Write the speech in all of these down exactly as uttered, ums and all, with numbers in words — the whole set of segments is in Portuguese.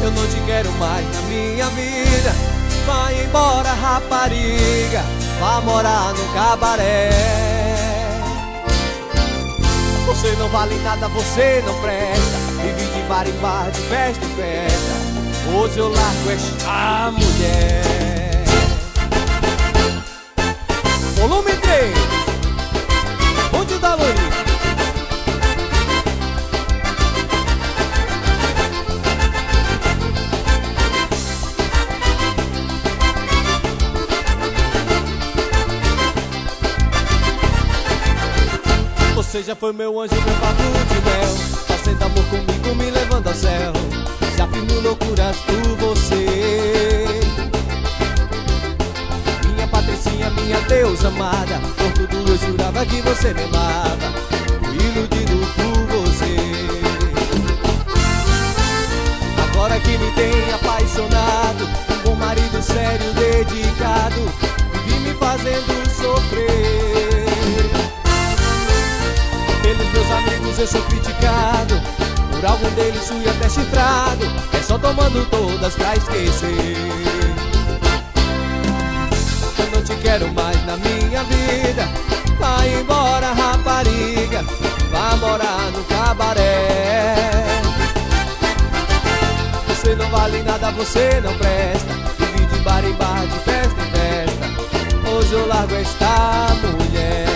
Eu não te quero mais na minha vida. Vai embora, rapariga, vá morar no cabaré. Você não vale nada, você não presta. Vive de bar em bar, de festa em festa. Hoje eu largo esta mulher. Volume três, Bonde da Lourinha. Você já foi meu anjo, meu papo de mel, fazendo amor comigo, me levando ao céu. Já fiz mil loucuras por você, minha patricinha, minha deusa amada. Por tudo eu jurava que você me amava, iludido por você. Agora que me tem apaixonado, um bom marido sério, dedicado, vive me fazendo sofrer. Pelos meus amigos eu sou criticado, por algum deles fui até chifrado. É só tomando todas pra esquecer. Eu não te quero mais na minha vida. Vai embora, rapariga, vá morar no cabaré. Você não vale nada, você não presta. Vive de bar em bar, de festa em festa. Hoje eu largo esta mulher.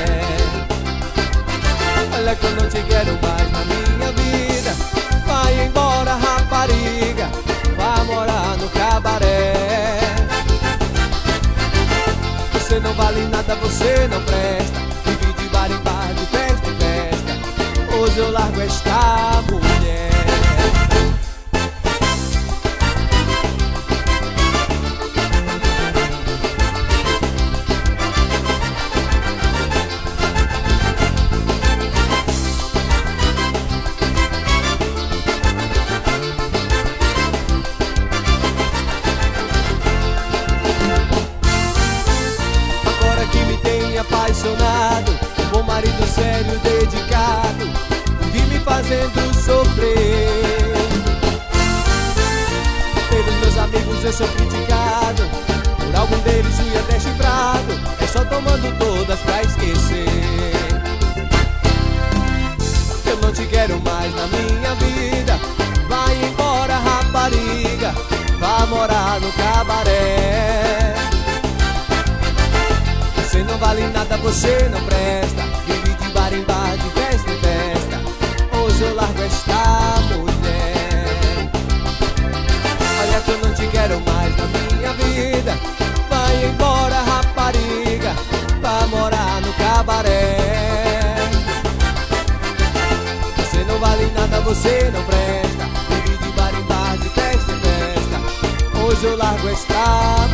Olha que eu não te quero mais na minha vida. Vai embora, rapariga, vá morar no cabaré. Você não vale nada, você não presta. Vive de bar em bar, de festa em festa. Hoje eu largo esta mulher. Apaixonado, um bom marido sério, dedicado, vive me fazendo sofrer. Pelos meus amigos eu sou criticado, por algum deles fui até chifrado. É só tomando todas pra esquecer. Eu não te quero mais na minha vida. Vai embora, rapariga, vá morar no cabaré. Você não vale nada, você não presta. Vive de bar em bar, de festa em festa. Hoje eu largo esta mulher. Olha que eu não te quero mais na minha vida. Vai embora, rapariga, vá morar no cabaré. Você não vale nada, você não presta. Vive de bar em bar, de festa em festa. Hoje eu largo esta